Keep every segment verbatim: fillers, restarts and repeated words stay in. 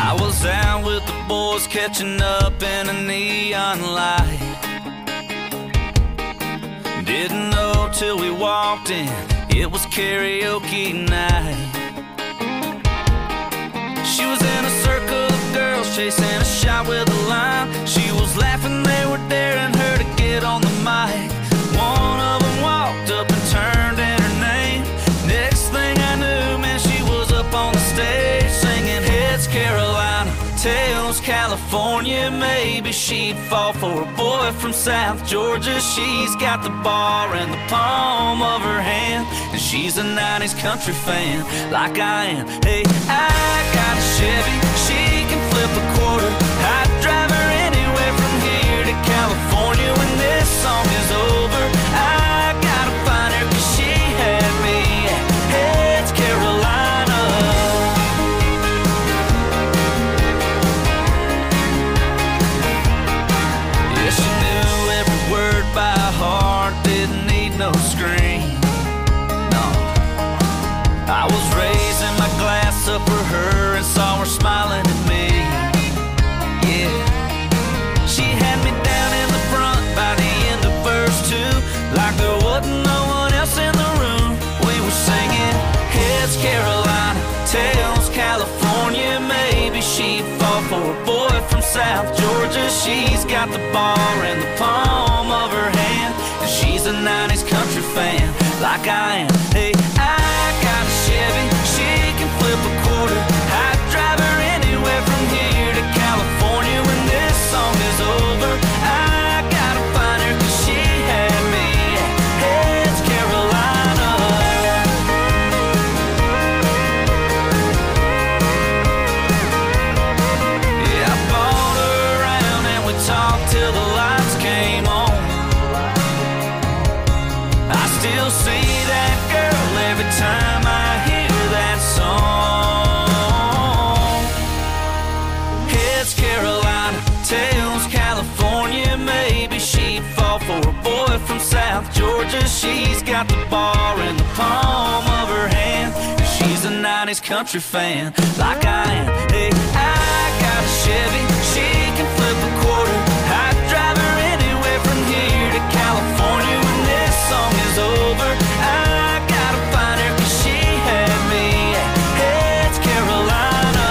I was out with the boys catching up in a neon light. Didn't know till we walked in, it was karaoke night. She was in a circle of girls chasing a shot with a line. She was laughing, they were daring her to get on the mic. One of them walked up and turned in her name. Next thing I knew, man, she was up on the stage singing Heads Carolina, Tails California. Maybe she'd fall for a boy from South Georgia. She's got the bar in the palm of her hand, and she's a nineties country fan like I am. Hey, I got a Chevy, she can flip a quarter. I'd drive her anywhere from here to California. When this song is over, I gotta find her, 'cause she had me at Heads Carolina. Yeah, she knew every word by heart, didn't need no screen. No, I was raising my glass up for her and saw her smiling at me. Yeah, she had me down in the front by the end of verse two, like there wasn't no one else in the room. We were singing Heads Carolina, Tails California. Maybe she'd fall for a boy from South Georgia. She's got the bar in the palm of her hand, and she's a nineties country fan like I am. Hey, I got a Chevy, she can flip a quarter. I'd drive her anywhere from here to California. When this song is over, I gotta find her, 'cause she had me at Heads Carolina. Yeah, I bought her around and we talked till the lights came on. I still see that girl every time I hear that song. Heads Carolina, Tails California. Maybe she'd fall for a boy from South Georgia. She's got the bar in the palm of her hand, and she's a nineties country fan like I am. Hey, I got a Chevy, she can flip a quarter. I'd drive her anywhere from here to California. When this song is over, I gotta find her, 'cause she had me at Heads Carolina.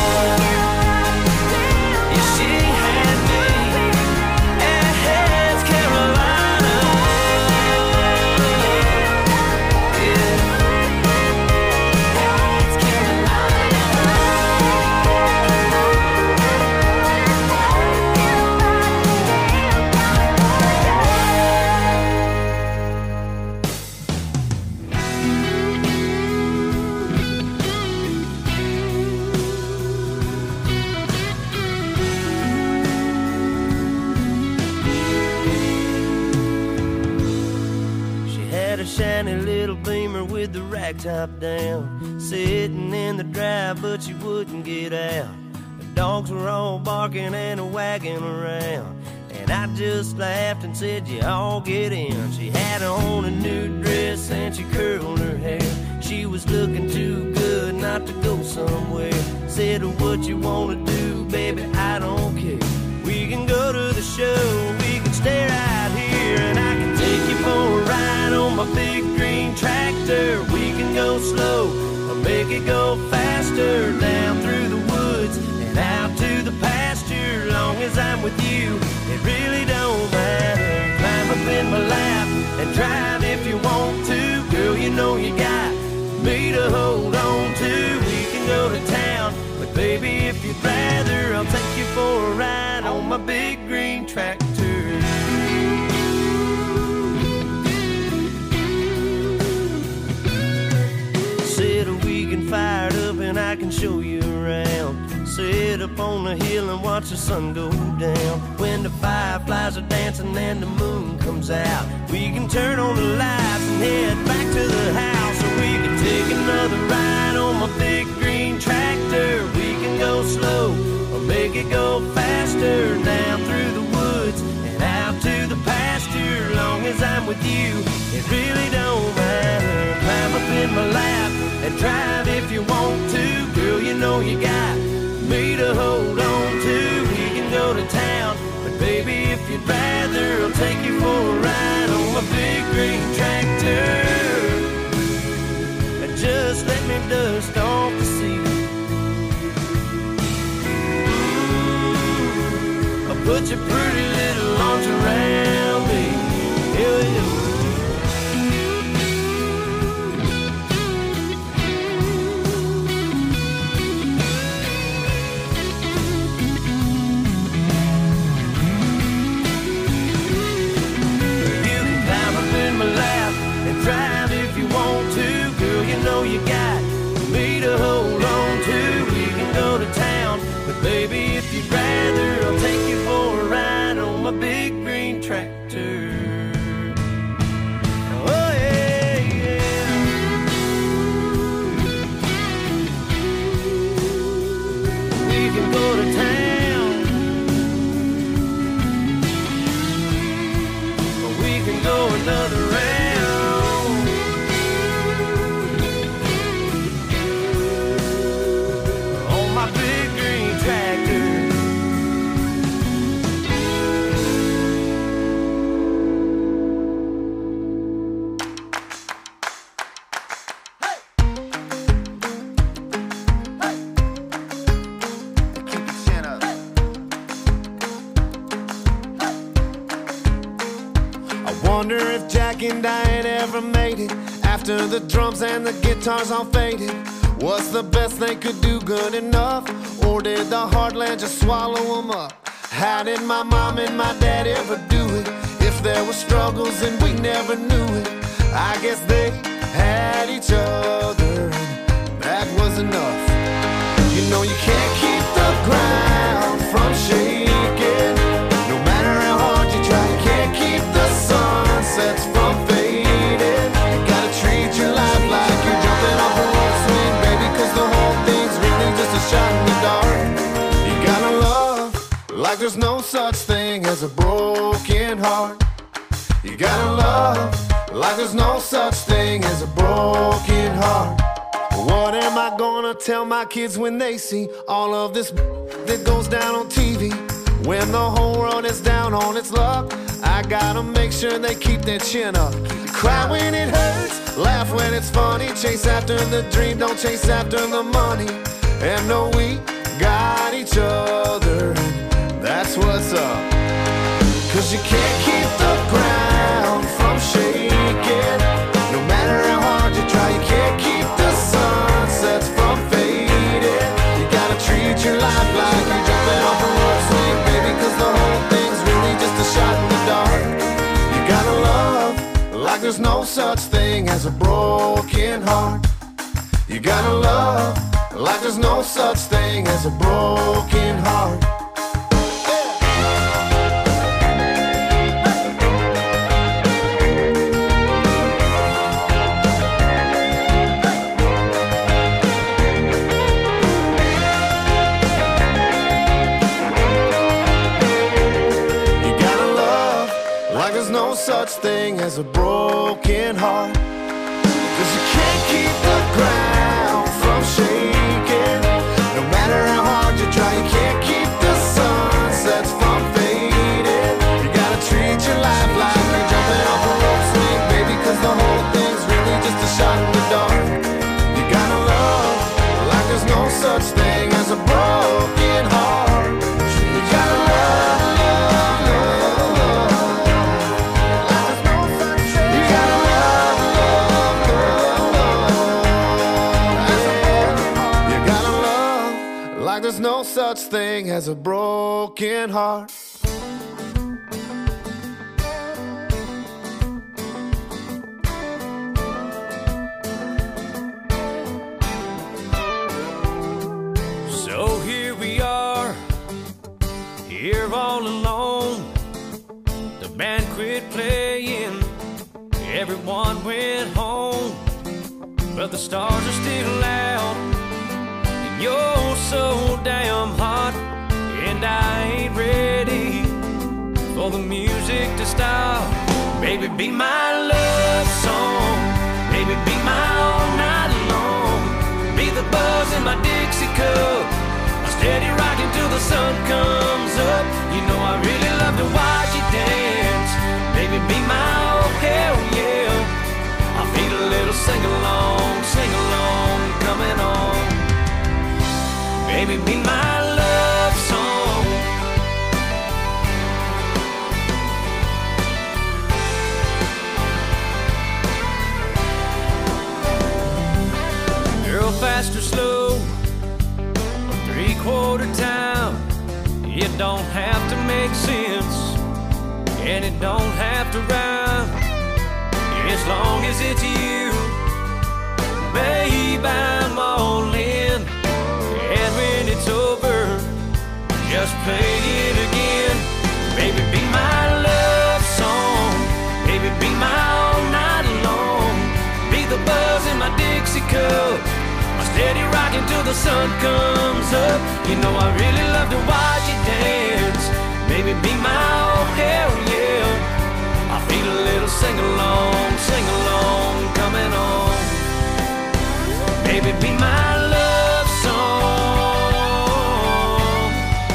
Yeah, she had me at Heads Carolina. Yeah. Heads Carolina. She had a shiny little Beamer with the rack top down, sitting in the drive, but she wouldn't get out. The dogs were all barking and a wagging around, and I just laughed and said, "You all get in." She had on a new dress and she curled her hair. She was looking too good not to go somewhere. Said, "What you wanna do, baby, I don't care. We can go to the show, we can stay right here, and I can take you for a ride on my big green tractor. We can go slow or make it go faster, down through the woods and out to the pasture. Long as I'm with you, it really don't matter. Climb up in my lap and drive if you want to. Girl, you know you got me to hold on to. We can go to town, but baby, if you'd rather, I'll take you for a ride on my big green tractor. Said we can fire it up and I can show you around. Sit up on the hill and watch the sun go down. When the fireflies are dancing and the moon comes out, we can turn on the lights and head back to the house. Or we can take another ride on my big green tractor. We can go slow or make it go faster, down through the woods and out to the pasture. Long as I'm with you, it really don't matter. Climb up in my lap and drive if you want to. Girl, you know you got me to hold on to. We can go to town, but baby, if you'd rather, I'll take you for a ride on my big green tractor. And just let me dust off the seat. Ooh, I'll put your pretty little arms around me. Yeah, yeah. Drive if you want to, girl, you know you got me to hold on to. We can go to town, but baby, if you'd rather, I'll take you for a ride on my big green tractor. Oh yeah, yeah. We can go to town, or we can go another round. Wonder if Jack and Diane ever made it after the drums and the guitars all faded. Was the best they could do good enough, or did the heartland just swallow them up? How did my mom and my dad ever do it? If there were struggles and we never knew it, I guess they had each other, and that was enough. You know you can't keep the ground from shaking, no matter how hard you try. You can't keep the sunsets from fading. You gotta treat your life like you're jumping off a rope swing, baby, cause the whole thing's really just a shot in the dark. You gotta love like there's no such thing as a broken heart. You gotta love like there's no such thing as a broken heart. What am I gonna tell my kids when they see all of this that goes down on T V? When the whole world is down on its luck, I gotta make sure they keep their chin up. Cry when it hurts, laugh when it's funny, chase after the dream, don't chase after the money. And know we got each other, and that's what's up. Cause you can't keep the ground from shaking, no matter how hard you try. You can't keep the sunsets from fading. You gotta treat your life like you're jumping off a rope swing, baby, cause the whole thing's really just a shot in the dark. You gotta love like there's no such thing as a broken heart. You gotta love like there's no such thing as a broken heart. Such thing as a broken heart. Cause you can't keep the ground from shaking, no matter how hard you try. You can't keep the sunsets from fading. You gotta treat your life like you're jumping off a rope swing, baby, cause the whole thing's really just a shot in the dark. You gotta love like there's no such thing as a broken heart. You gotta love, love, love, love. Like there's no such thing as a broken heart. So here we are, here all alone. The band quit playing, everyone went home, but the stars are still out. You're so damn hot, and I ain't ready for the music to stop. Baby, be my love song, baby, be my all night long. Be the buzz in my Dixie cup, my steady the sun comes up. You know I really love to watch you dance. Baby, be my oh hell yeah. I feel a little sing-along, sing-along coming on. Baby, be my love song. Girl, fast or slow, three-quarter time, it don't have to make sense, and it don't have to rhyme, as long as it's you. Babe, I'm all in, and when it's over, just play it again. Baby, be my love song. Baby, be my all night long. Be the buzz in my Dixie cup, steady rocking till the sun comes up. You know I really love to watch you dance. Baby, be my oh hell yeah. I feel a little sing-along, sing-along coming on. Baby, be my love song.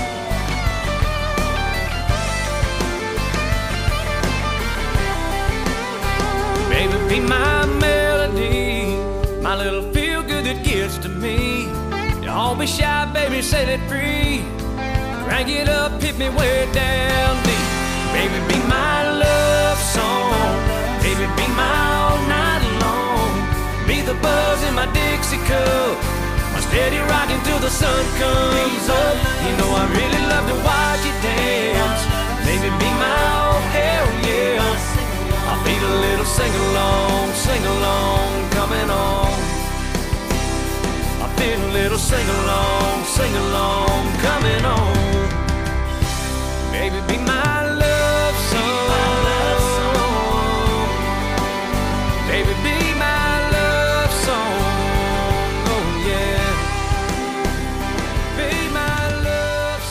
Baby, be my melody, my little feel-good that gets to me. Don't be shy, baby, set it free. Crank it up, hit me way down deep. Baby, be my love song. Baby, be my all night long. Be the buzz in my Dixie cup, my steady rocking till the sun comes up. You know I really love to watch you dance. Baby, be my oh hell yeah. I feel a little sing-along, sing-along coming on. I feel a little sing-along, sing-along coming on. Baby, be my love song. Baby, be my love song. Oh yeah. Be my love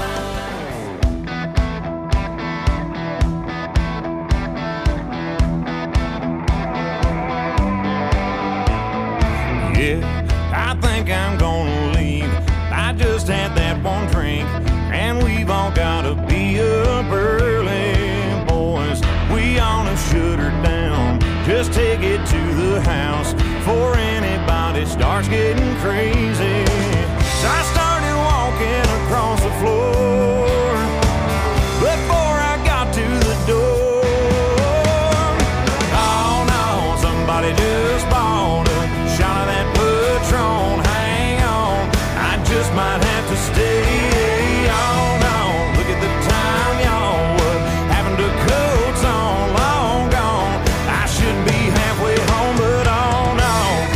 song. Yeah, I think I'm gonna leave. I just had that one drink, and we've all gotta be up early, boys. We ought to shut her down, just take it to the house before anybody starts getting crazy. So I started walking across the floor before I got to the door. Oh no, somebody just bought a shot of that Patron. Hang on, I just might have to stay. Oh no, look at the time, y'all. What happened to coats on? Long gone. I should be halfway home, but oh no.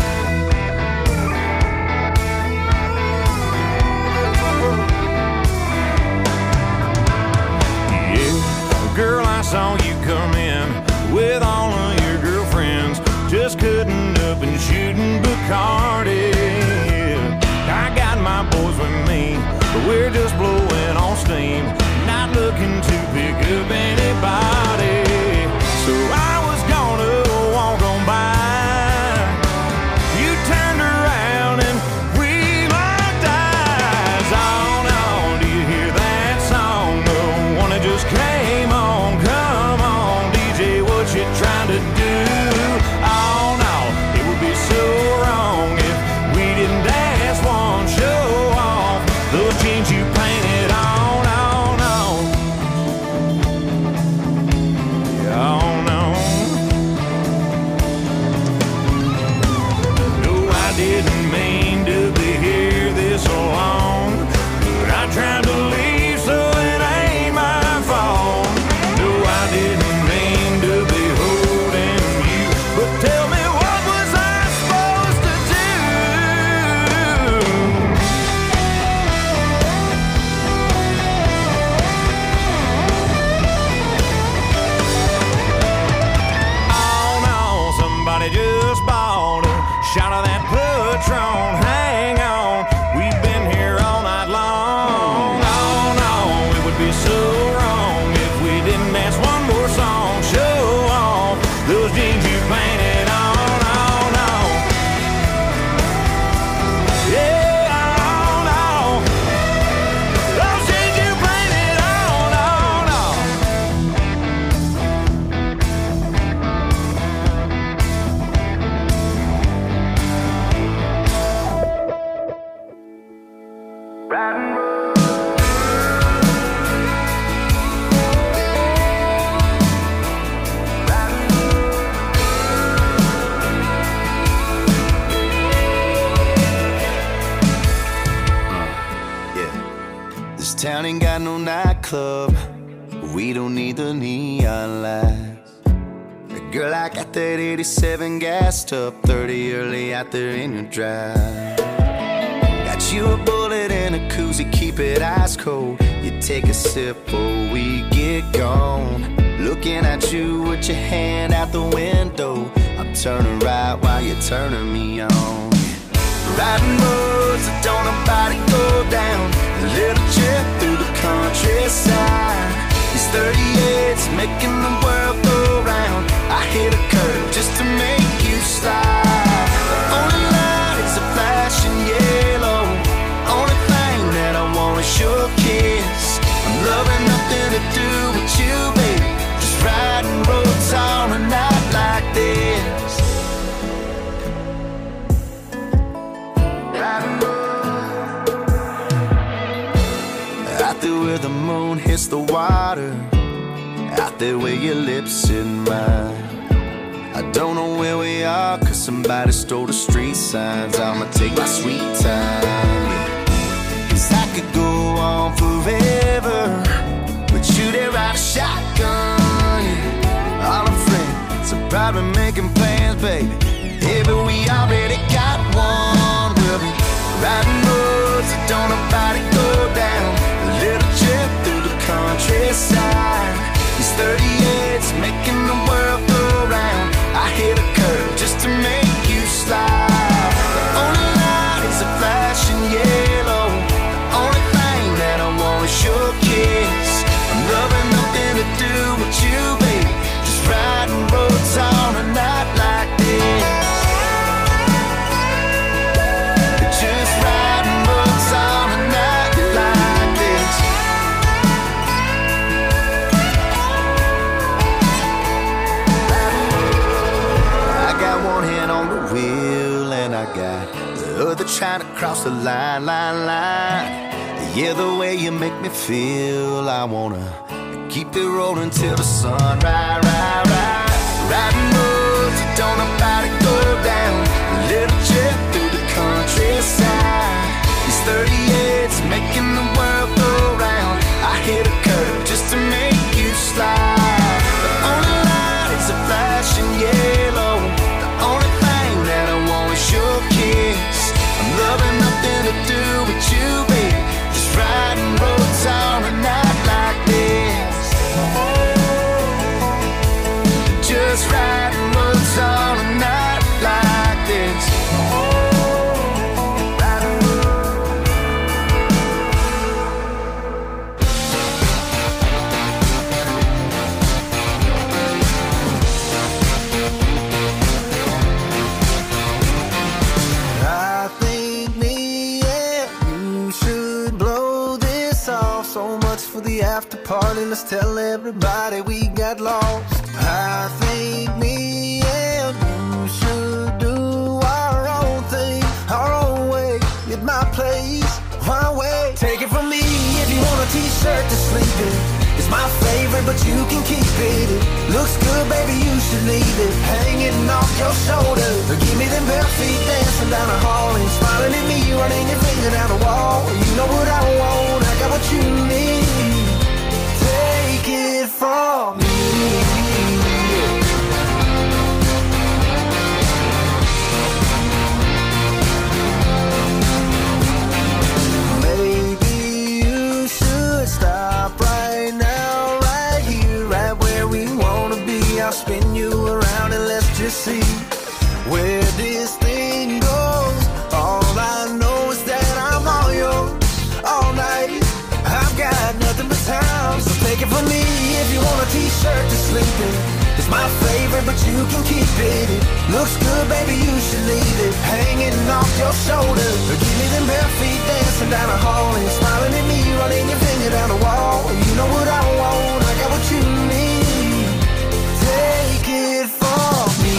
Yeah, girl, I saw you come in with all of your girlfriends, just cutting up and shooting Bacardi. I got my boys with me, but we're just blowing on steam, not looking to pick up anybody. So I was gonna walk on by. You turned around and we locked eyes. Oh no, do you hear that song? The one that just came on. Come on, D J, what you trying to do? Oh no, it would be so wrong if we didn't dance one show off. Those jeans you painted Riding road. Town ain't got no nightclub. We don't need the neon lights. Girl, I got that eighty-seven gassed up, thirty early out there in your drive. Got you a bullet and a koozie, keep it ice cold. You take a sip or we get gone. Looking at you with your hand out the window. I'm turning right while you're turning me on. Riding roads that don't nobody go down. A little trip through the countryside. These thirty-eights making the world go round. I hit a curve just to make you slide. The only light is a flashing yellow. Only thing that I want is your kiss. I'm loving nothing to do with you, baby. Just riding roads on a night like this. Riding roads. Out there where the moon hits the water. Out there where your lips in mine. I don't know where we are, cause somebody stole the street signs. I'ma take my sweet time, yeah. Cause I could go on forever, but you there ride a shotgun, yeah. All our friends are probably making plans, baby. Yeah, but we already got one. We'll be riding roads that don't nobody go down. A little trip through the countryside. These thirty-eights making the world go round. I hit a curve just to make you slide. The only light is a flashing yellow. The only thing that I want is your kiss. I'm loving nothing to do with you, baby. Just riding roads on a night like this. Just riding roads on a night like this. I got one hand on the wheel and I got the other trying to cross the line, line, line. Yeah, the way you make me feel, I wanna keep it rolling till the sun rise, rise, rise. Riding roads that don't nobody go down. A little trip through the countryside. These thirty-eights making the world go round. I hit a curve just to make you slide. The only light is a flashing yellow. The only thing that I want is your kiss. I'm loving nothing to do with you, baby. Just riding roads on a night like this. Just riding roads on a night like this. I think me and you should blow this off. So much for the after party. Let's tell everybody we got lost. I think me and you should do our own thing, our own way, at my place, my way. Take it from me if you want a t-shirt to sleep in. It's my favorite, but you can keep it. It looks good, baby, you should leave it hanging off your shoulder. Or give me them bare feet dancing down the hall and smiling at me, running your finger down the wall. You know what I want, I got what you need. Take it from me. Spin you around and let's just see where this thing goes. All I know is that I'm all yours all night. I've got nothing but time, so take it from me if you want a t-shirt to sleep in. It's my favorite, but you can keep it. It looks good, baby, you should leave it hanging off your shoulder. Or give me them bare feet dancing down the hall and smiling at me, running your finger down the wall. You know what I want, I got what you need. Take it from me.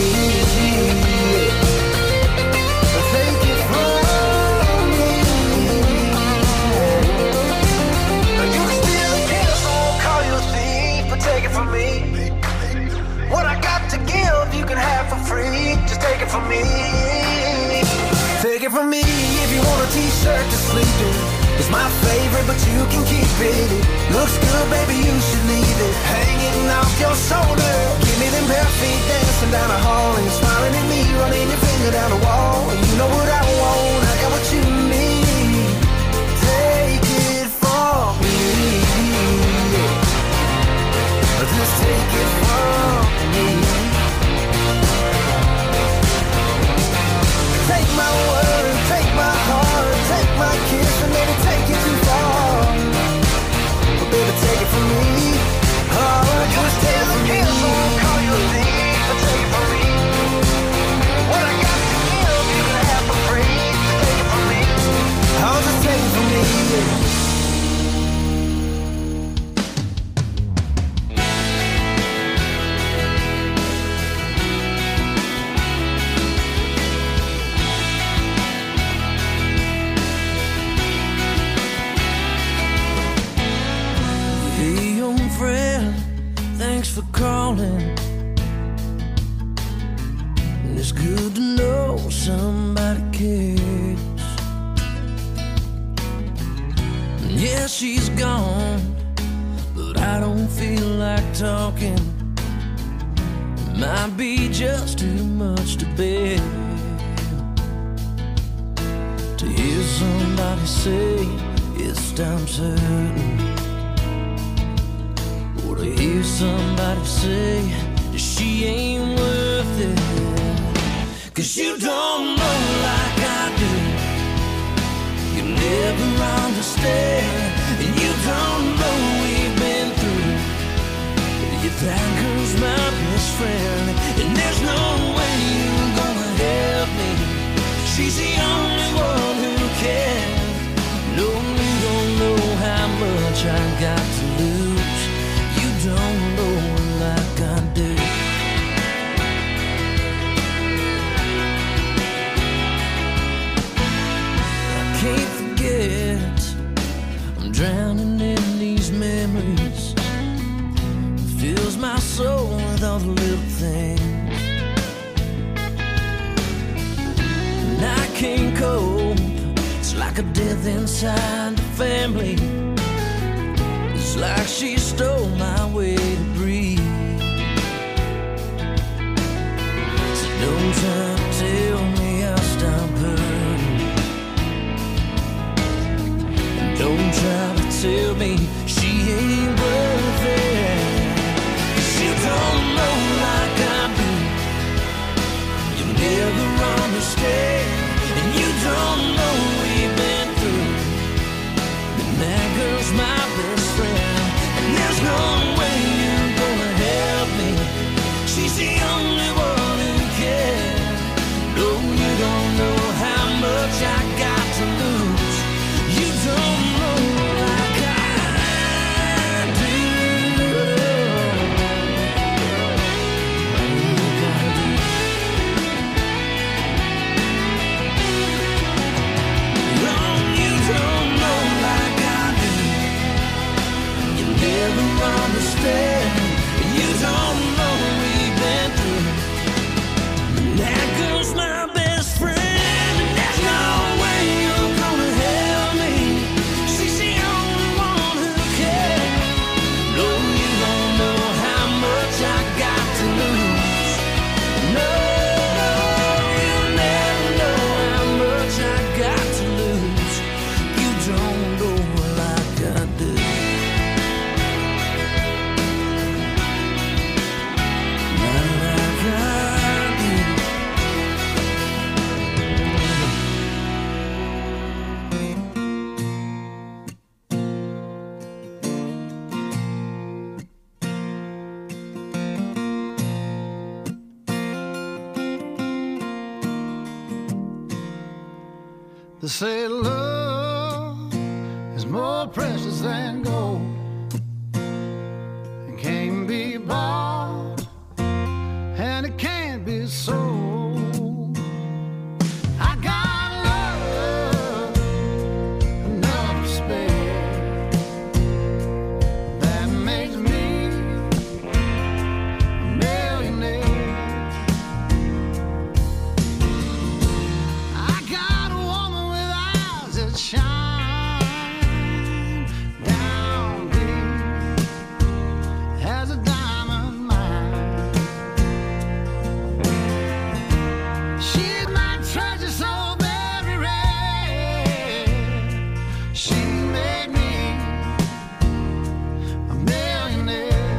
Take it from me. honestly do. It's my favorite, but you can keep it. It looks good, baby, you should leave it hanging off your shoulder. Give me them bare feet dancing down the hall, and you're smiling at me, running your finger down the wall. And you know what I want, I got what you need. Take it from me, just take it from me. Take my word, take my heart, take my kiss, and maybe take it too far. But baby, take it from me. Oh, just take it from me. I won't call you a thief, but take it from me. What I got to give, you can have for free. Just take it from me. Oh, just take it from me. Thanks for calling. And it's good to know somebody cares. And yeah, she's gone, but I don't feel like talking. It might be just too much to bear to hear somebody say it's time certain. To hear somebody say that she ain't worth it. Cause you don't know like I do. You never understand. And you don't know we've been through. You that girl's my best friend, and there's no way you're gonna help me. She's the only one who can. No, you don't know how much I got to lose. Don't know like I do. I can't forget, I'm drowning in these memories. It fills my soul with all the little things. And I can't cope, it's like a death inside the family. It's like she stole my way to breathe. So don't try to tell me I'll stop hurting. And don't try to tell me she ain't worth it. 'Cause you don't know like I do. You never understand. And you don't know we've been through. And that girl's my best friend. There's no way you're gonna help me. She's the only one who can. No, you don't know how much I got to lose. You don't know like I do. Like I do. No, you don't know like I do. You never understand. You don't know we've been through. That girl's my best friend, and there's no way you're gonna help me. She's the only one who cares. No, you don't know how much I got to lose. No, you never know how much I got to lose. You don't know like I do. They say love is more precious than gold. It can't be bought, and it can't be sold. I got love enough to spare. That makes me a millionaire. I got a woman with eyes that shine. She made me a millionaire.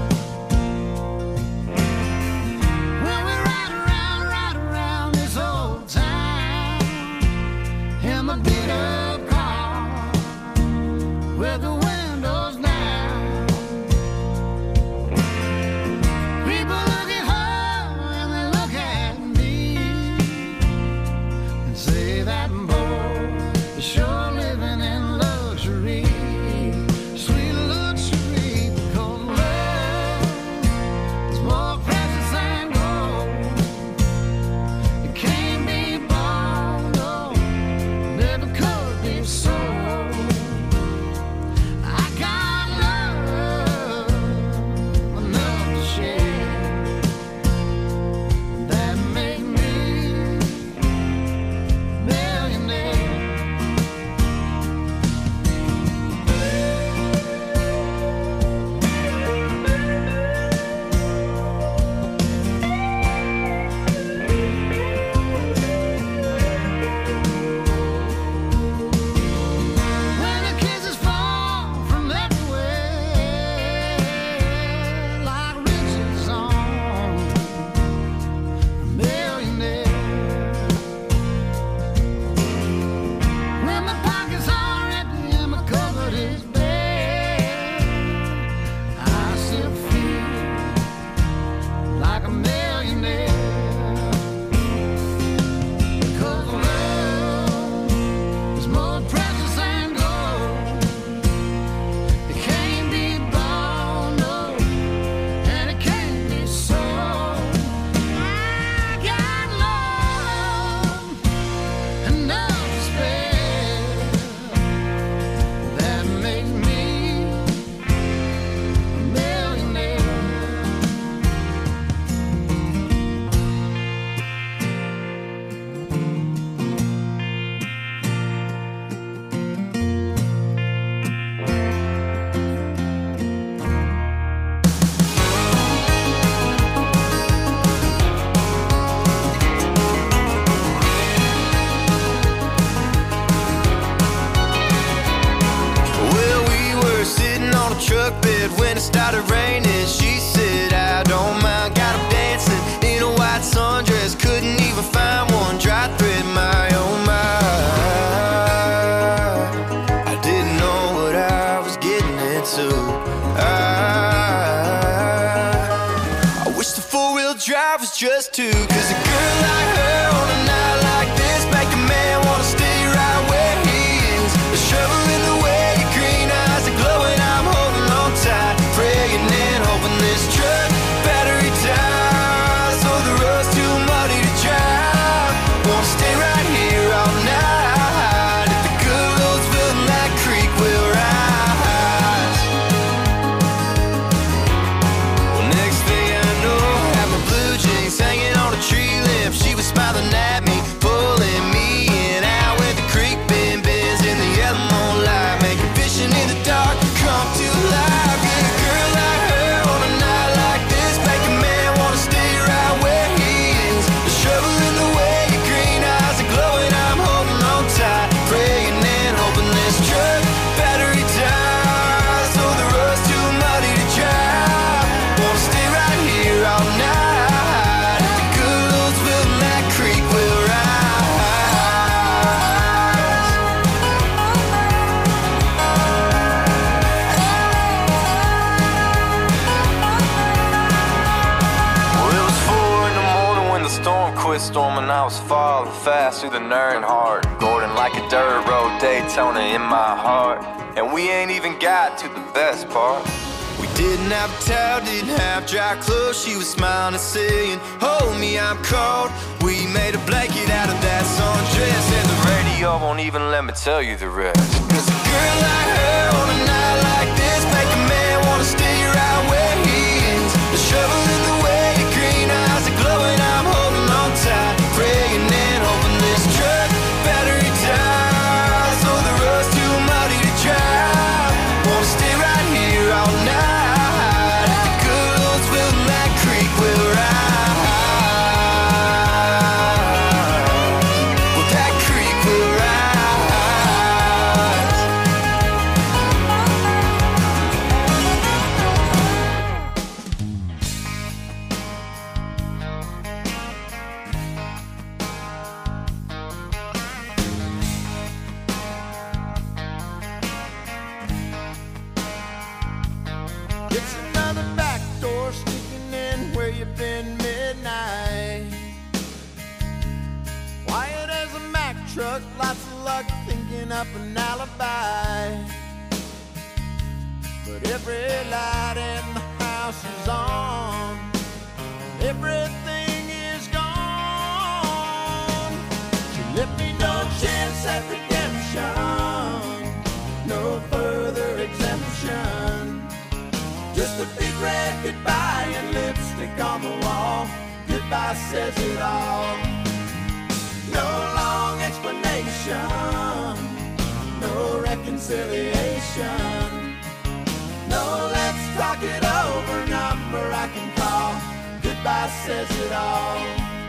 When we ride around, ride around this old town in my beat up car with the windows down. People look at her and they look at me and say that boy is sure living in luxury, sweet luxury, because love is more precious than gold. It can't be bought, no, never could be sold. I got love enough to share that make me a millionaire. When the kisses fall from everywhere like riches on a millionaire. When my pockets are empty and my cupboard is bare, I still feel like a millionaire. Because love is more precious than gold. It can't be bought, no, and it can't be sold. I got love enough to spare that make me a millionaire. Well, we were sitting on a truck bed when it started raining. She said, I don't mind. Got up dancing in a white sundress. Couldn't even find one dry thread. My oh my, I didn't know what I was getting into. I, I wish the four-wheel drive was just two. Cause a girl like her on a night like this make a man wanna stay right where he is. The shovel in the way, your green eyes are glowing. I'm holding on tight, praying and hoping this truck battery dies. So the road's too muddy to drive. Wanna stay right here all night. If the good Lord's filling that creek, we'll rise. Well, next thing I know, I had my blue jeans hanging on a tree limb. She was smiling at me, pulling me in. Out with the creek bend, bends in the yellow moonlight, making fishing in the dark come to life. Yeah, a girl like her on a night like this make a man wanna stay right where he is. The shovel in the way, your green eyes are glowing. I'm holding on tight, praying and hoping this truck battery dies. So the road's too muddy to drive. Wanna stay right here all night. If the good Lord's filling that creek, we'll rise. Well, it was four in the morning when the storm quit storming. I was falling fast through the Nern Heart, Gordon like a dirt road Daytona in my heart. And we ain't even got to the best part. We didn't have a towel, didn't have dry clothes. She was smiling and saying, hold me, I'm cold. We made a blanket out of that sundress, and the radio won't even let me tell you the rest. Cause a girl like her on a night like this make a man wanna stay right where he is. The shovel in the way, your green eyes are glowing. I'm holding on tight, praying and hoping this truck battery dies. So the road's too muddy to drive. Wanna stay right here all night. If the good Lord's filling that creek, we'll rise. Well, that creek will rise. making up an alibi. But every light in the house is on, everything is gone. She left me no chance at redemption, no further exemption. Just a big red goodbye and lipstick on the wall. Goodbye says it all. No long explanation, no reconciliation. No, let's talk it over, number I can call. Goodbye says it all.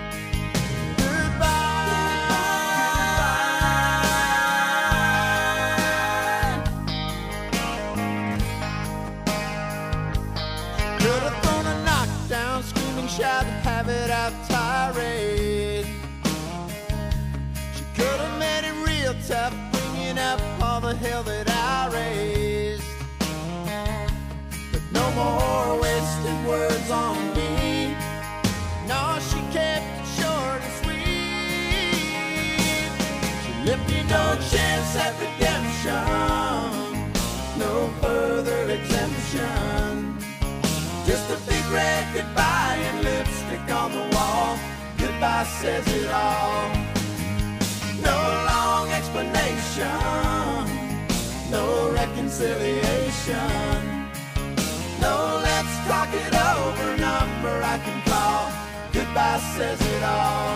Could have thrown a knockdown, screaming, shout, have it out tirade. She could have made it real tough, bringing up all the hell that I raised. But no more wasted words on me. No, she kept it short and sweet. She left me no chance at redemption, no further exemption. Just a big red goodbye and lipstick on the wall. Goodbye says it all. No long explanation, no reconciliation. No, let's talk it over, number I can call. Goodbye says it all.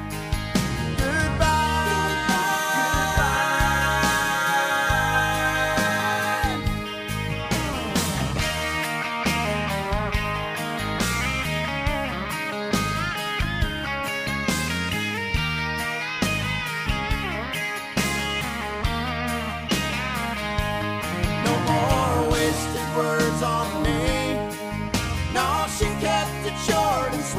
Words on me. No, she kept it short and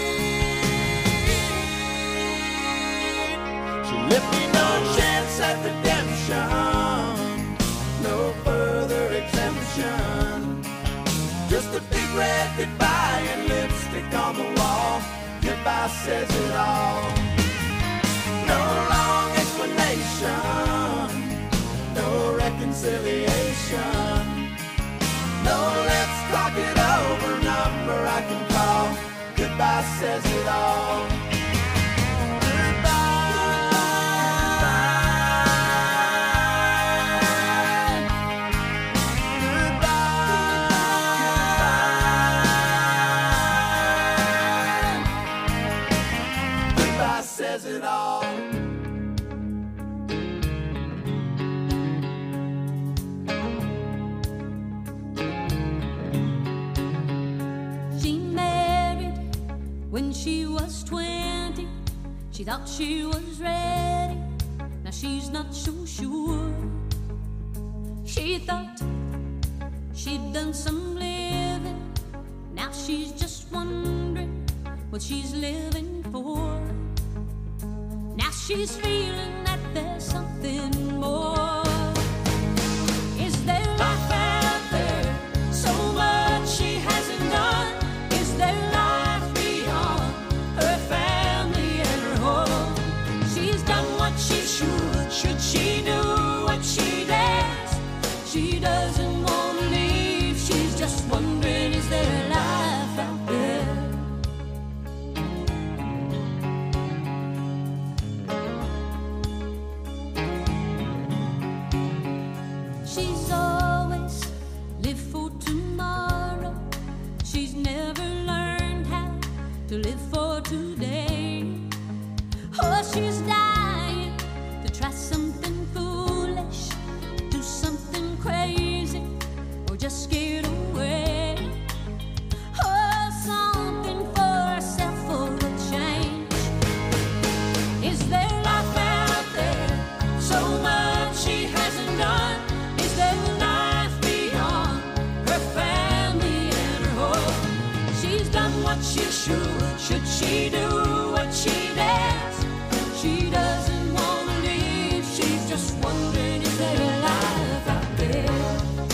sweet. She left me no chance at redemption, no further exemption. Just a big red goodbye and lipstick on the wall. Goodbye says it all. No long explanation, no reconciliation. No, let's talk it over, number I can call. Goodbye says it all. Goodbye. Goodbye says it all. When she was twenty, she thought she was ready. Now she's not so sure. She thought she'd done some living. Now she's just wondering what she's living for. Now she's feeling that there's something more. Is there life out there? So much she hasn't done. Is there life she should? Should she do what she does? She doesn't want to leave. She's just wondering, is there a life out there? She's always lived for tomorrow. She's never learned how to live for today. Oh, she's dying to try something foolish, do something crazy, or just scared away. Oh, something for herself for a change. Is there life out there? So much she hasn't done. Is there life beyond her family and her home? She's done what she should. Should she do what she does? She doesn't want to leave. She's just wondering, is there a life out there?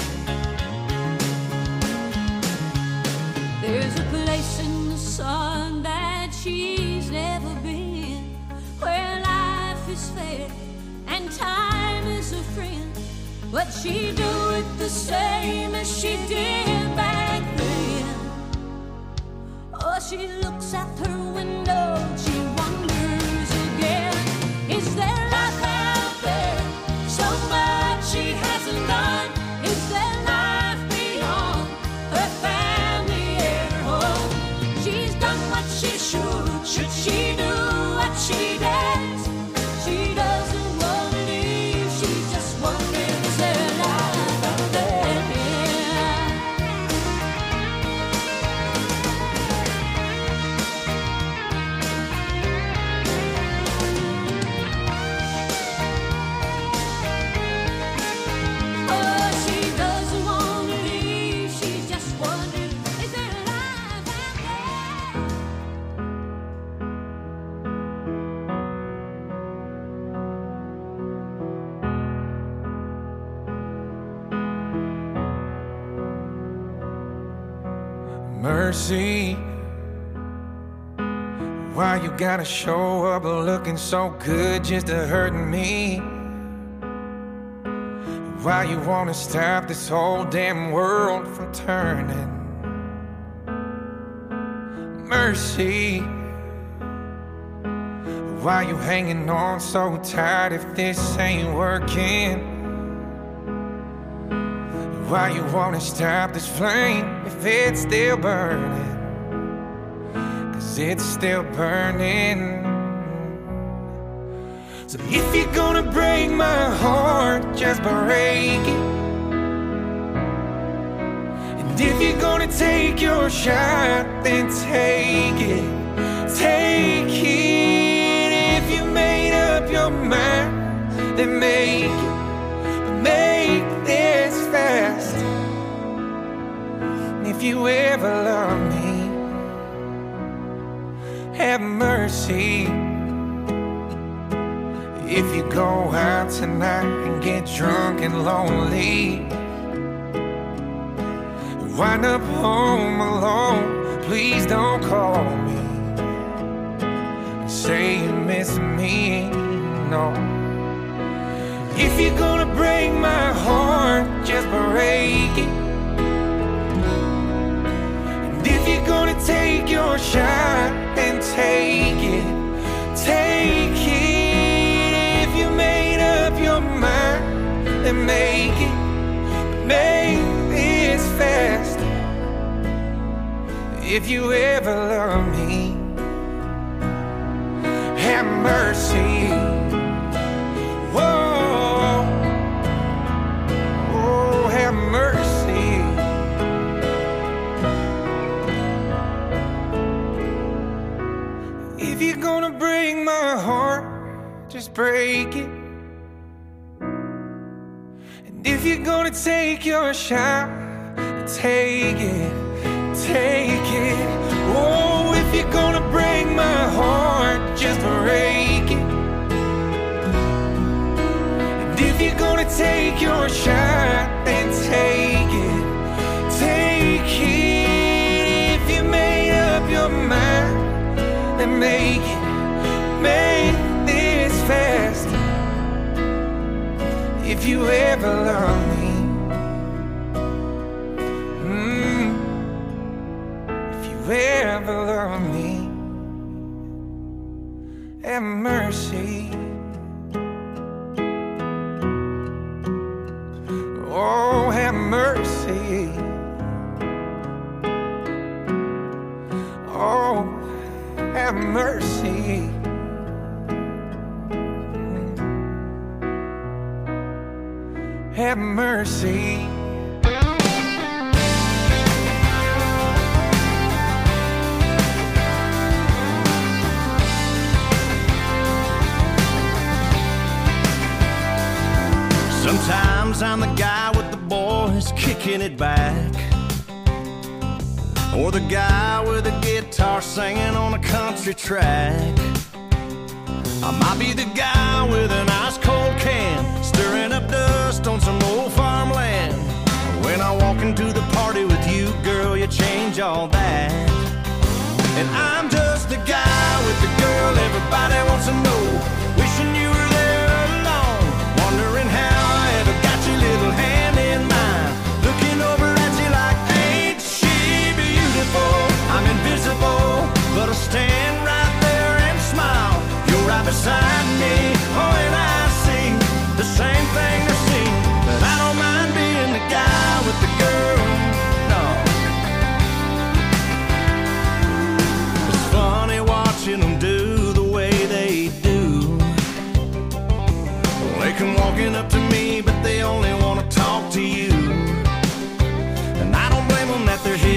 There's a place in the sun that she's never been, where life is fair and time but she do it the same as she did back then. Oh, she looks out her window, she wonders again, is there life out there? So much she hasn't done. Is there life beyond her family at home? She's done what she should. Should she do what she does? She doesn't want to leave. She's just wondering, is there life out there? Oh, she doesn't want to leave. She's just wondering, is there life out there? Mercy, why you gotta show up looking so good just to hurt me? Why you wanna stop this whole damn world from turning? Mercy, why you hanging on so tight if this ain't working? Why you wanna stop this flame if it's still burning? Cause it's still burning. So if you're gonna break my heart, just break it. And if you're gonna take your shot, then take it. Take it. If you made up your mind, then make it. But make this fast. If you ever love me, have mercy. If you go out tonight and get drunk and lonely, wind up home alone, please don't call me and say you miss me, no. If you're gonna break my heart, just break it. And if you're gonna take your shot, then take it. Take it. If you made up your mind, then make it. Make this fast. If you ever love me, have mercy. Whoa, oh, have mercy. If you're gonna break my heart, just break it. And if you're gonna take your shot, take it, take it. Oh, if you're gonna break my heart, just break it. If you're gonna take your shot, then take it. Take it. If you made up your mind, then make it. Make this fast. If you ever love me, mm, if you ever love me, have mercy. Oh, have mercy. Oh, have mercy. Have mercy. Sometimes I'm the guy with the boys kicking it back, or the guy with a guitar singing on a country track. I might be the guy with an ice cold can, stirring up dust on some old farmland. When I walk into the party with you, girl, you change all that. And I'm just the guy with the girl everybody wants to know, wishing you were there alone, wondering how I ever got your little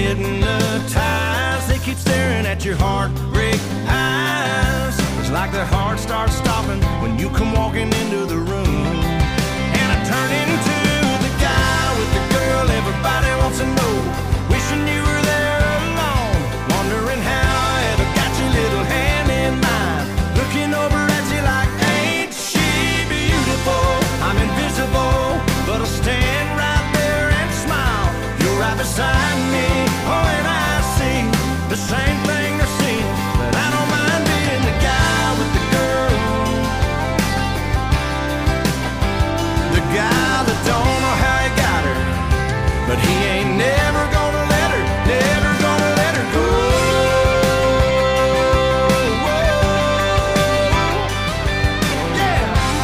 hypnotized. They keep staring at your heartbreak eyes. It's like their heart starts stopping when you come walking into the room. And I turn into the guy with the girl everybody wants to know. Wishing you were there alone, wondering how I ever got your little hand in mine. Looking over at you like, ain't she beautiful? I'm invisible, but I'll stand right there and smile. You're right beside me, oh, and I see the same thing they're seeing. But I don't mind being the guy with the girl, the guy that don't know how he got her, but he ain't never gonna let her, never gonna let her go. Yeah.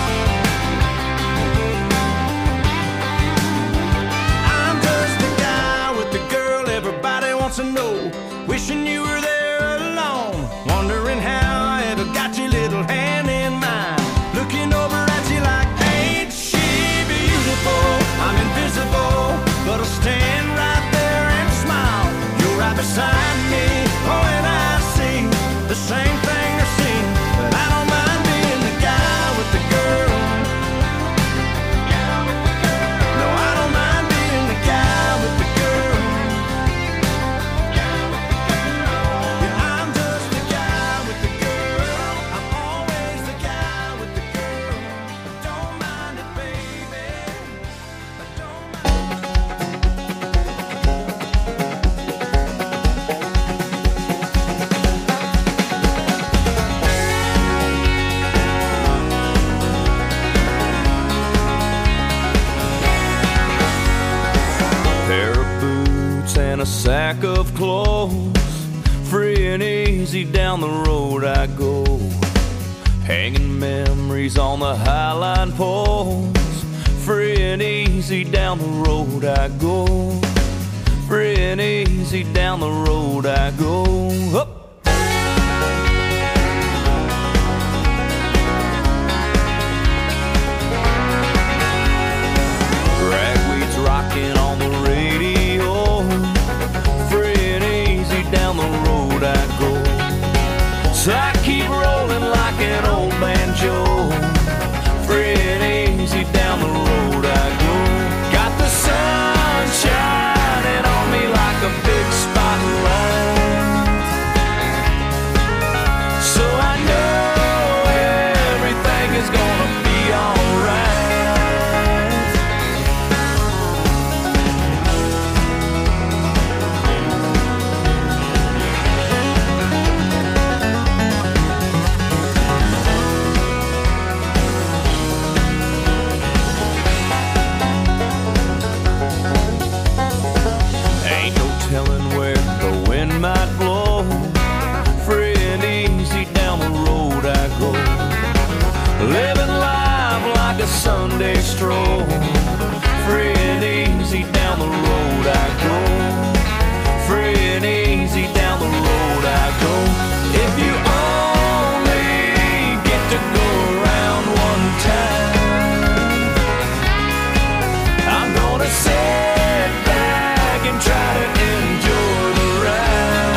I'm just the guy with the girl everybody wants to know. Wishing you were there alone, wondering how I ever got your little hand in mine. Looking over at you like, ain't she beautiful? I'm invisible, but I'll stand right there and smile. You're right beside me, oh, and I see the same thing they're seeing. But I don't mind being the guy with the girl. No, I don't mind being the guy with the girl. Yeah, I'm just the guy with the girl. I'm always the guy with the girl. Don't mind it, baby. Don't mind. Pair of boots and a sack of clothes, free and easy down the road I go. Hanging memories on the highline poles, free and easy down the road I go. Free and easy down the road I go. Up. Ragweed's rocking on the radio, free and easy down the road I go. So I keep rolling like an old banjo, free and easy down the road I go. Got the sun shining on me like a big spotlight, so I know everything is gonna be alright. Ain't no telling where the wind might blow, free and easy down the road I go. Living life like a Sunday stroll, free and easy down the road I go. Free and easy down the road I go. If you only get to go around one time, I'm gonna sit back and try to enjoy the ride.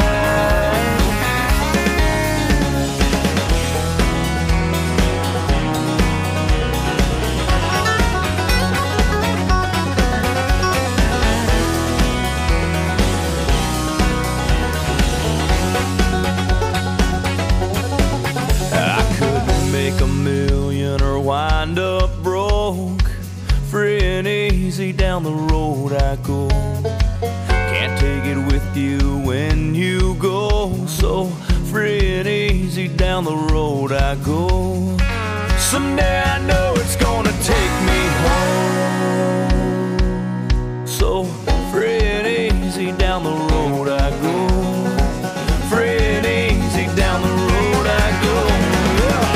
I couldn't make a million or wind up broke, free and easy down the road I go. Can't take it with you when you go, so free and easy down the road I go. Someday I know it's gonna take me home, so free and easy down the road I go. Free and easy down the road I go. Yeah.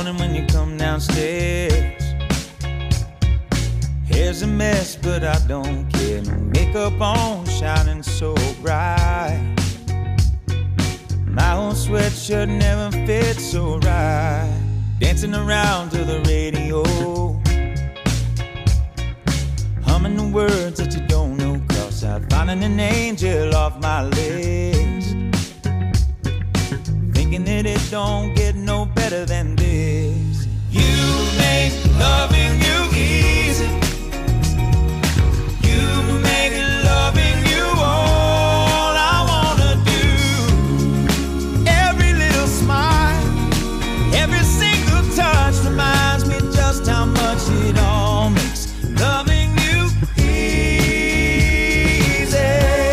morning when you come downstairs. Hair's a mess, but I don't care. No makeup on, shining so bright. My old sweatshirt never fits so right. Dancing around to the radio, humming the words that you don't know. Cross out, finding an angel off my list. Thinking that it don't get no better than this. You make loving you easy. You make loving you all I wanna do. Every little smile, every single touch reminds me just how much it all makes loving you easy.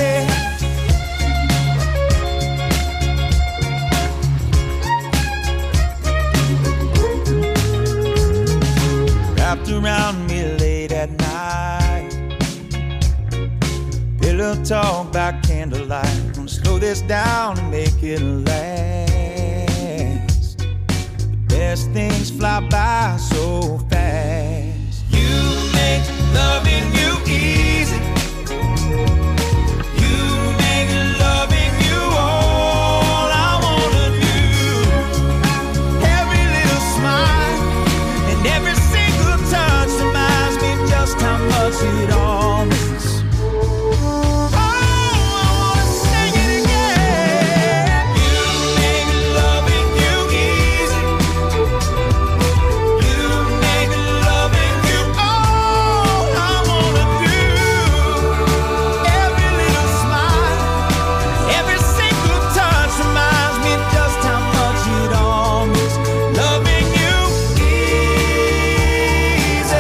Wrapped around me late at night, pillow talk by candlelight. Gonna slow this down and make it last. The best things fly by so fast. You make loving you easy. You make loving you all I wanna do. Every little smile and every single touch reminds me just how much it all means. Oh, I wanna sing it again. You make loving you easy. You make loving you all I wanna do. Every little smile, every single touch reminds me just how much it all means. Loving you easy.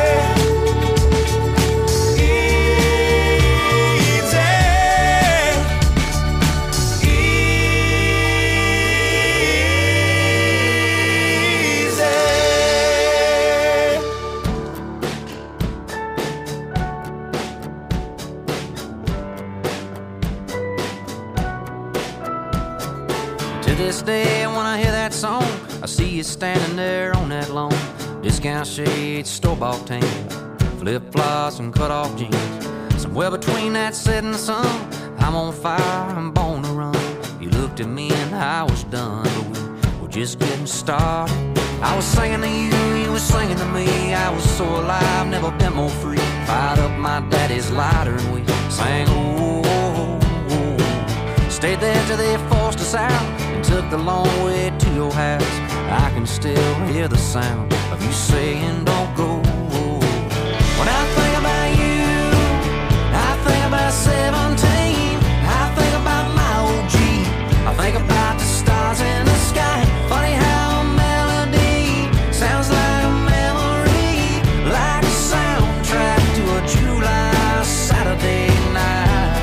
To this day, when I hear that song, I see you standing there on that lawn. Discount shades, store-bought tan, flip-flops and cut-off jeans. Somewhere between that setting sun, I'm on fire, I'm born to run. You looked at me and I was done, but we were just getting started. I was singing to you, you were singing to me. I was so alive, never been more free. Fired up my daddy's lighter and we sang, oh, oh, oh. Stayed there till they forced us out and took the long way to your house. I can still hear the sound of you saying don't go. When I think about you, I think about seventeen. I think about my old Jeep. I think about the stars in the sky. Funny how a melody sounds like a memory, like a soundtrack to a July Saturday night.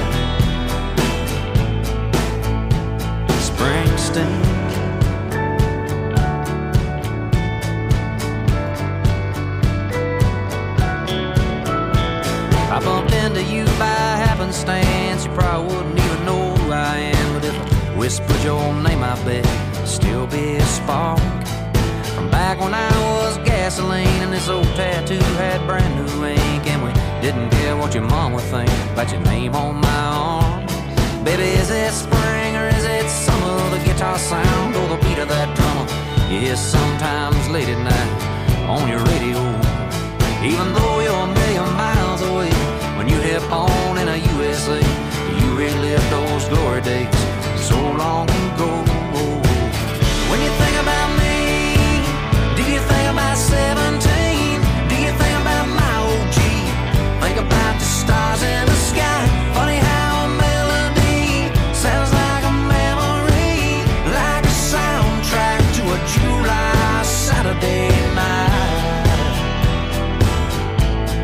Springsteen. I bumped into you by happenstance. You probably wouldn't even know who I am, but if I whispered your name, I bet it'd still be a spark from back when I was gasoline and this old tattoo had brand new ink, and we didn't care what your mom would think about your name on my arm. Baby, is it spring or is it summer? The guitar sound or the beat of that drummer? Yes, sometimes late at night on your radio, even though you're a million miles away. When you hit on in a U S A, you relive those glory days so long ago. When you think about me, do you think about seventeen? Do you think about my old Jeep? Think about the stars in the sky. Funny how a melody sounds like a memory, like a soundtrack to a July Saturday night.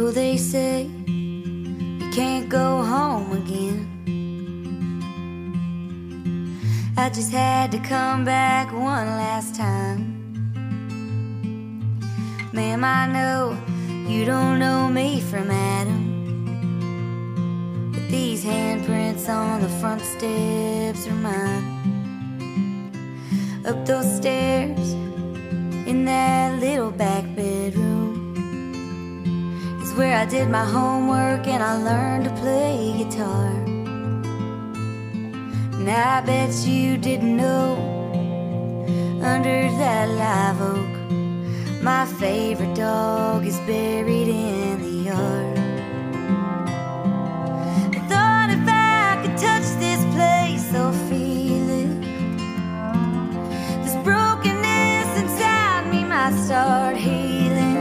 So they say you can't go home again. I just had to come back one last time. Ma'am, I know you don't know me from Adam, but these handprints on the front steps are mine. Up those stairs in that little back bedroom is where I did my homework and I learned to play guitar. And I bet you didn't know, under that live oak, my favorite dog is buried in the yard. I thought if I could touch this place or feel it, this brokenness inside me might start healing.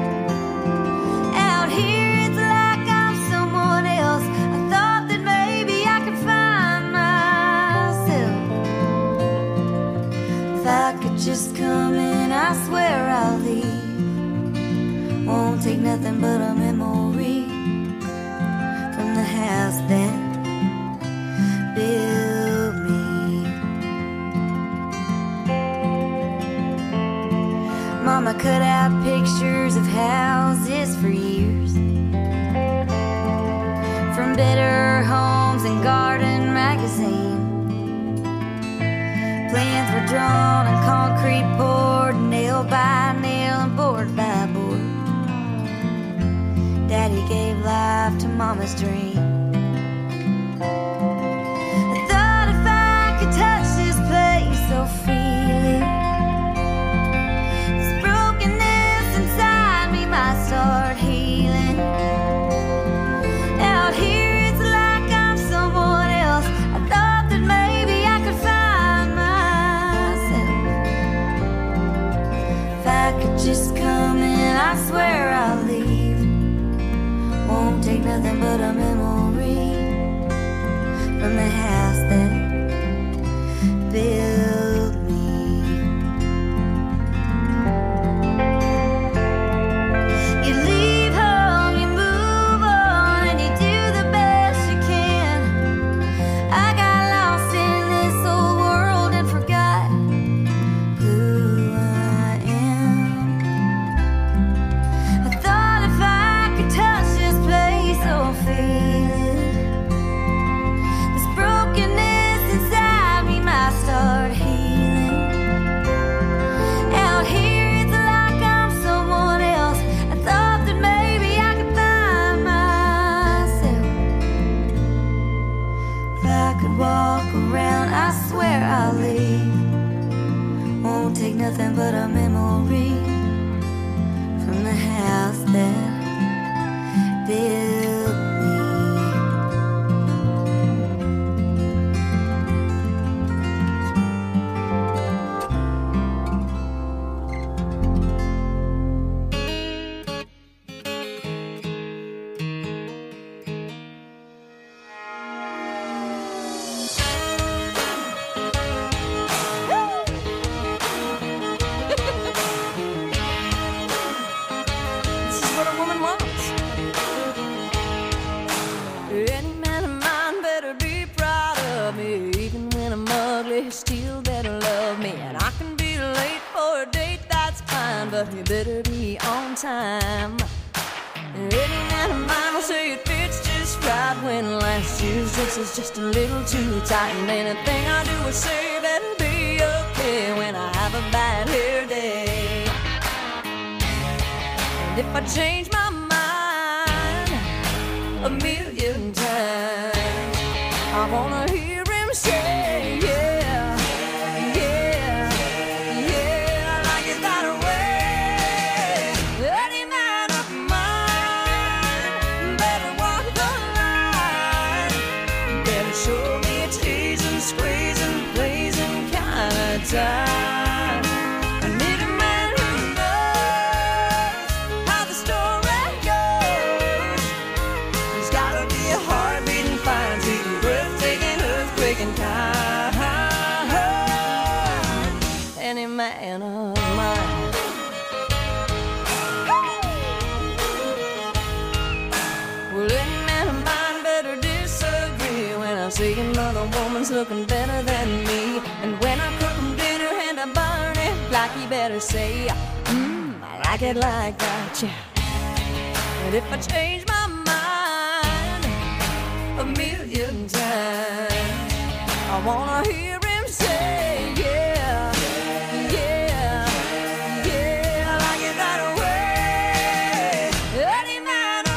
Out here it's like I'm someone else. I thought that maybe I could find myself. If I could just come in, I swear I'll leave. Won't take nothing but a memory from the house that built me. Mama cut out pictures of houses for years, from Better Homes and Garden magazine. Plans were drawn and concrete poured, nail by nail and board by board. Daddy gave life to Mama's dream. I thought if I could touch this place or feel it, this brokenness inside me might start healing. Out here it's like I'm someone else. I thought that maybe I could find myself. If I could just come in, I swear I'll leave. Won't take nothing but a memory from the house that built me. You leave home, you move on, and you do the best you can. I got lost in this old world and forgot who I am. I thought if I could touch this place or feel it, this brokenness inside me might start healing. Out here it's like I'm someone else. I thought that maybe I could find myself. If I could walk around, I swear I'll leave. Won't take nothing but a memory from the house that built me. This is what a woman wants. Any man of mine better be proud of me. Even when I'm ugly, he still better love me. And I can be late for a date, that's fine, but you better be on time. Any man of mine will say it fits just right when last year's dress is just a little too tight. And anything I do or say better be okay when I have a bad hair day. And if I change my mind a million times, I wanna hear him say, yeah, yeah, yeah, like it that way. Any man of mine better walk the line, better show me a teasing, squeezing, pleasing kind of time. I need a man who knows how the story goes. He's gotta be a heart-beating, fine-beating, breathtaking, earthquaking kind. Any man of mine. one's looking better than me. And when I cook 'em dinner and I burn it, like you better say, mmm, I like it like that, yeah. And if I change my mind a million times, I wanna hear him say, yeah, yeah, yeah, I like it that way. Any man of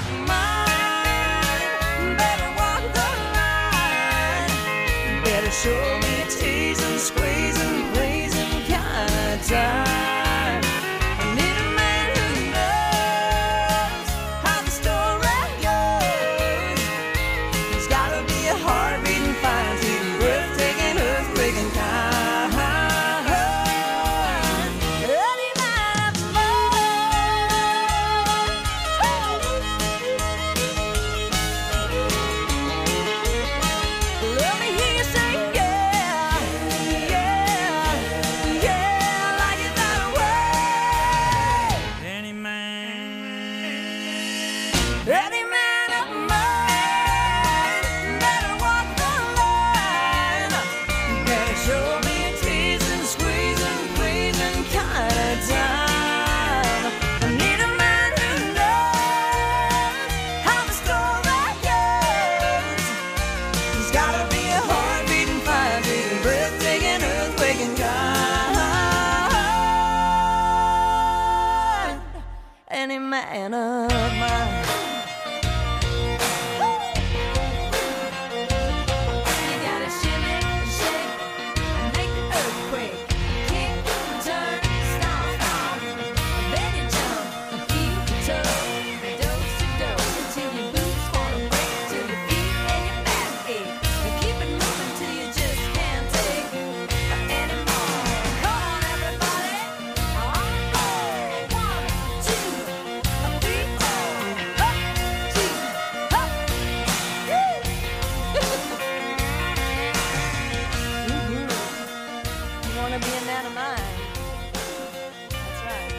mine better walk the line, better show me a teasing, squeezing, pleasing kind of time. I need a man who knows how the story goes. He's gotta be a heart-beating, fine-tuning, breathtaking, earthquaking kind. Any man of mine. Let me hear you say, yeah, yeah, yeah, I like it that way. Any man. Any man of mine better walk the line, better show me a teasing, squeezing, pleasing kind of time. I need a man who knows how the story goes. He's gotta be a heart-beating, fire-beating, breathtaking, earthquaking kind. Any man of mine. You gotta shimmy, shake, and make the earthquake. Kick, turn, stomp, stomp. Then you jump and keep your toe. Dose to dose until your boots wanna break, till your feet and your back ache. And keep it moving till you just can't take anymore. Come on, everybody. On go. One, two, three, four. Up, two, up. Woo! Mhm. You wanna be a man of mine? That's right.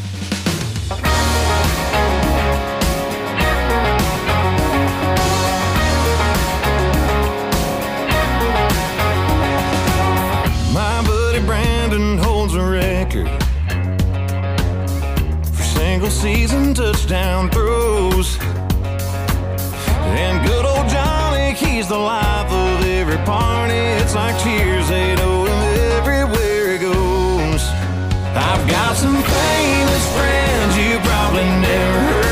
My buddy Brandon holds a record for single season touchdown throws. And good old Johnny, he's the life of every party. It's like Cheers, they